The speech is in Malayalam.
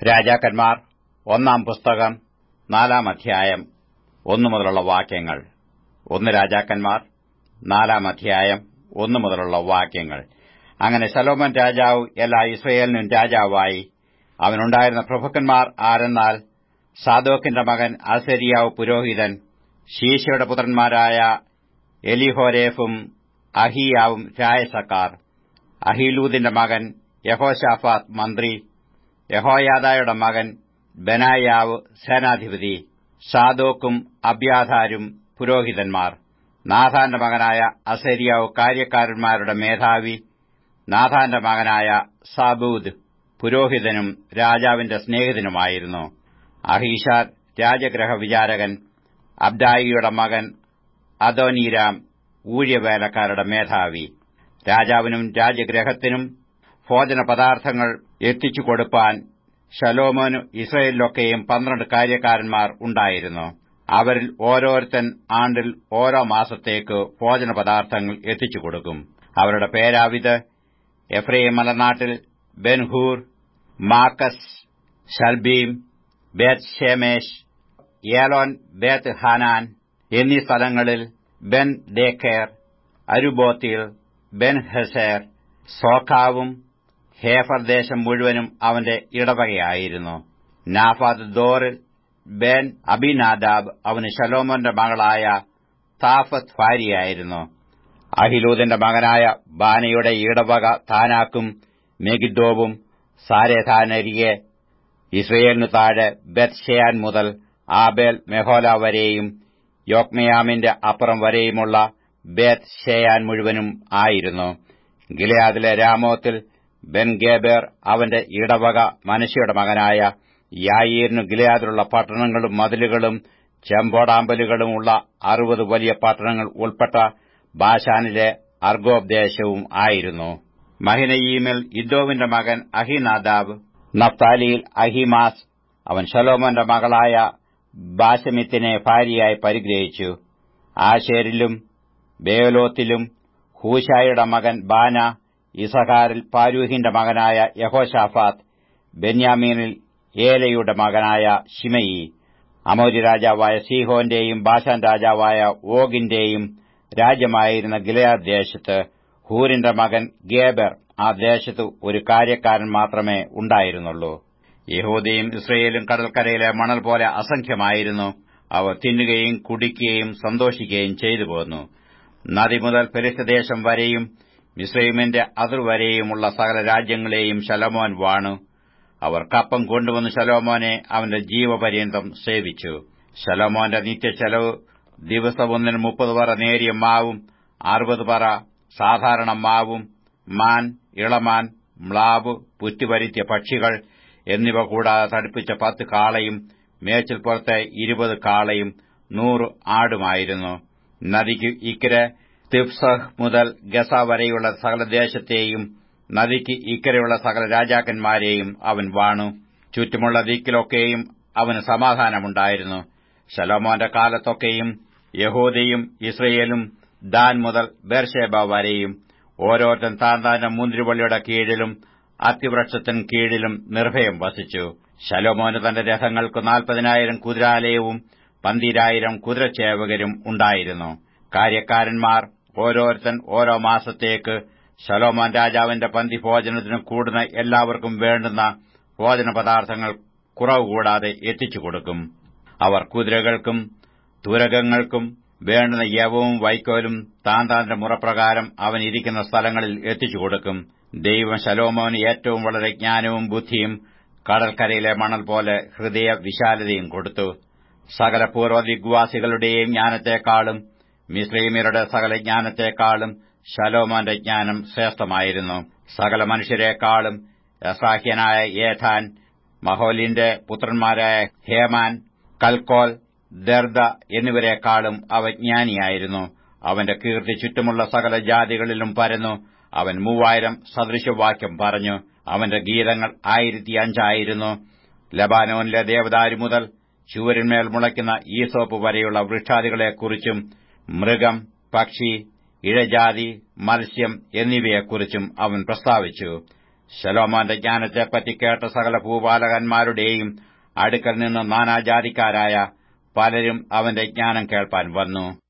രാജാക്കന്മാർ 1 പുസ്തകം 4 അധ്യായം 1 മുതലുള്ള വാക്യങ്ങൾ. 1 രാജാക്കന്മാർ 4 അധ്യായം 1 മുതലുള്ള വാക്യങ്ങൾ. അങ്ങനെ ശലോമോൻ രാജാവ് എല്ലാ ഇസ്രായേലിനും രാജാവായി. അവനുണ്ടായിരുന്ന പ്രഭുക്കന്മാർ ആരെന്നാൽ, സാദോക്കിന്റെ മകൻ അസര്യാവ് പുരോഹിതൻ, ശീശയുടെ പുത്രന്മാരായ എലിഹോരേഫും അഹീയാവും രായസക്കാർ, അഹീലൂദിന്റെ മകൻ യഹോശാഫാത്ത് മന്ത്രി, യഹോയാദയുടെ മകൻ ബെനായാവ് സേനാധിപതി, സാദോക്കും അബ്യാഥാരും പുരോഹിതന്മാർ, നാഥാന്റെ മകനായ അസര്യാവ് കാര്യക്കാരന്മാരുടെ മേധാവി, നാഥാന്റെ മകനായ സാബൂദ് പുരോഹിതനും രാജാവിന്റെ സ്നേഹിതനുമായിരുന്നു. അഹീഷാർ രാജഗൃഹ വിചാരകൻ, അബ്ദായിയുടെ മകൻ അദോനീരാം ഊഴിയവേലക്കാരുടെ മേധാവി. രാജാവിനും രാജഗൃഹത്തിനും ഭോജനപദാർത്ഥങ്ങൾ എത്തിച്ചു കൊടുപ്പാൻ ശലോമോന് ഇസ്രായേലിലൊക്കെയും 12 കാര്യക്കാരന്മാർ ഉണ്ടായിരുന്നു. അവരിൽ ഓരോരുത്തൻ ആണ്ടിൽ ഓരോ മാസത്തേക്ക് ഭോജനപദാർത്ഥങ്ങൾ എത്തിച്ചു കൊടുക്കും. അവരുടെ പേരാവിത്: എഫ്രയീം മലനാട്ടിൽ ബെൻഹൂർ, മാക്കസ്, ശൽബീം, ബേത് ഷേമെശ്, ഏലോൻ, ബേത് ഹാനാൻ എന്നീ സ്ഥലങ്ങളിൽ ബെൻ ദേഖേർ, അരുബോത്തിൽ, ബെൻ ഹെസേർ, സോഖാവും ഹേഫർ ദേശം മുഴുവനും അവന്റെ ഇടവകയായിരുന്നു. നാഫാദ് ദോറിൽ ബെൻ അബിനാദാബ് അവന് ശലോമോന്റെ മകളായ താഫത്ത് ഭാര്യയായിരുന്നു. അഹിലൂദിന്റെ മകനായ ബാനയുടെ ഇടവക താനാക്കും മെഗിദ്ദോവും സാരെഥാനരികെ ഇസ്രയേലിനു താഴെ ബെത്ത്ശെയാൻ മുതൽ ആബേൽ മെഹോല വരെയും യോക്മെയാമിന്റെ അപ്പുറം വരെയുമുള്ള ബേത്ത് ഷെയാൻ മുഴുവനും ആയിരുന്നു. ഗിലെയാദിലെ രാമോത്തിൽ ബെൻഗേബേർ അവന്റെ ഇടവക മനശ്ശെയുടെ മകനായ യായീരിനു ഗിലെയാദിലുള്ള പട്ടണങ്ങളും മതിലുകളും ചെമ്പോടാമ്പലുകളും ഉള്ള 60 വലിയ പട്ടണങ്ങൾ ഉൾപ്പെട്ട ബാശാനിലെ അർഗോബ് ദേശവും ആയിരുന്നു. മഹിനയീമിൽ ഇദ്ദോവിന്റെ മകൻ അഹിനാദാബ്, നഫ്താലിയിൽ അഹിമാസ് അവൻ ശലോമോന്റെ മകളായ ബാശെമിത്തിനെ ഭാര്യയായി പരിഗ്രഹിച്ചു. ആശേരിലും ബേലോത്തിലും ഹൂശായിയുടെ മകൻ ബാന, ഇസഹാരിൽ പാരൂഹിന്റെ മകനായ യഹോശാഫാത്ത്, ബെന്യാമീനിൽ ഏലയുടെ മകനായ ശിമയി, അമോരി രാജാവായ സീഹോന്റെയും ബാശാൻ രാജാവായ ഓഗിന്റെയും രാജ്യമായിരുന്ന ഗിലെയാദ് ദേശത്ത് ഹൂരിന്റെ മകൻ ഗേബർ. ആ ദേശത്ത് ഒരു കാര്യക്കാരൻ മാത്രമേ ഉണ്ടായിരുന്നുള്ളൂ. യഹൂദയും ഇസ്രയേലും കടൽക്കരയിലെ മണൽ പോലെ അസംഖ്യമായിരുന്നു. അവർ തിന്നുകയും കുടിക്കുകയും സന്തോഷിക്കുകയും ചെയ്തു പോന്നു. നദി മുതൽ ഫെലിസ്ത്യദേശം വരെയും മിസ്രയീമിന്റെ അതിർവരെയുമുള്ള സകല രാജ്യങ്ങളെയും ശലോമോൻ വാണു. അവർ കപ്പം കൊണ്ടുവന്ന് ശലോമോനെ അവന്റെ ജീവപര്യന്തം സേവിച്ചു. ശലോമോന്റെ നിത്യച്ചെലവ് ദിവസമൊന്നിന് 30 പറ നേരിയ മാവും 60 പറ സാധാരണ മാവും, മാൻ, ഇളമാൻ, മ്ലാവ്, പുറ്റുപരിത്തിയ പക്ഷികൾ എന്നിവ കൂടാതെ തടിപ്പിച്ച 10 കാളയും മേച്ചിൽപ്പുറത്തെ 20 കാളയും 100 ആടുമായിരുന്നു. നദിക്ക് ഇക്കരെ തിഫ്സഹ് മുതൽ ഗസ വരെയുള്ള സകല ദേശത്തെയും നദിക്ക് ഇക്കരെയുള്ള സകല രാജാക്കന്മാരെയും അവൻ വാണു. ചുറ്റുമുള്ള ദിക്കിലൊക്കെയും അവന് സമാധാനമുണ്ടായിരുന്നു. ശലോമോന്റെ കാലത്തൊക്കെയും യഹൂദയും ഇസ്രയേലും ദാൻ മുതൽ ബേർശേബ വരെയും ഓരോരുത്തൻ താന്താന്റെ മുന്തിരിവള്ളിയുടെ കീഴിലും അത്തിവൃക്ഷത്തിൻ കീഴിലും നിർഭയം വസിച്ചു. ശലോമോന് തന്റെ രഥങ്ങൾക്ക് 40,000 കുതിരാലയവും 12,000 കുതിരച്ചേവകരും ഉണ്ടായിരുന്നു. കാര്യക്കാരന്മാർ ഓരോരുത്തൻ ഓരോ മാസത്തേക്ക് ശലോമോൻ രാജാവിന്റെ പന്തിഭോജനത്തിന് കൂടുന്ന എല്ലാവർക്കും വേണ്ടുന്ന ഭോജനപദാർത്ഥങ്ങൾ കുറവുകൂടാതെ എത്തിച്ചു കൊടുക്കും. അവർ കുതിരകൾക്കും തുരകങ്ങൾക്കും വേണ്ടുന്ന യവവും വൈക്കോലും താന്താന്റെ മുറപ്രകാരം അവൻ ഇരിക്കുന്ന സ്ഥലങ്ങളിൽ എത്തിച്ചു കൊടുക്കും. ദൈവം ശലോമോന് ഏറ്റവും വളരെ ജ്ഞാനവും ബുദ്ധിയും കടൽക്കരയിലെ മണൽ പോലെ ഹൃദയ വിശാലതയും കൊടുത്തു. സകല പൂർവ്വദിഗ്വാസികളുടെയും ജ്ഞാനത്തെക്കാളും മിസ്രയീമ്യരുടെ സകല ജ്ഞാനത്തെക്കാളും ശലോമോന്റെ ജ്ഞാനം ശ്രേഷ്ഠമായിരുന്നു. സകല മനുഷ്യരെക്കാളും യസാഹ്യനായ ഏഥാൻ, മഹോലിന്റെ പുത്രന്മാരായ ഹേമാൻ, കൽക്കോൽ, ദർദ എന്നിവരെക്കാളും അവൻ ജ്ഞാനിയായിരുന്നു. അവന്റെ കീർത്തി ചുറ്റുമുള്ള സകല ജാതികളിലും പരന്നു. അവൻ 3000 സദൃശവാക്യം പറഞ്ഞു. അവന്റെ ഗീതങ്ങൾ 1005 ആയിരുന്നു. ലബാനോനിലെ ദേവദാരു മുതൽ ചുവരിന്മേൽ മുളയ്ക്കുന്ന ഈസോപ്പ് വരെയുള്ള വൃക്ഷാദികളെക്കുറിച്ചും മൃഗം, പക്ഷി, ഇഴജാതി, മത്സ്യം എന്നിവയെക്കുറിച്ചും അവൻ പ്രസ്താവിച്ചു. ശലോമോന്റെ ജ്ഞാനത്തെപ്പറ്റി കേട്ട സകല ഭൂപാലകന്മാരുടെയും അടുക്കൽ നിന്ന് നാനാജാതിക്കാരായ പലരും അവന്റെ ജ്ഞാനം കേൾപ്പാൻ വന്നു.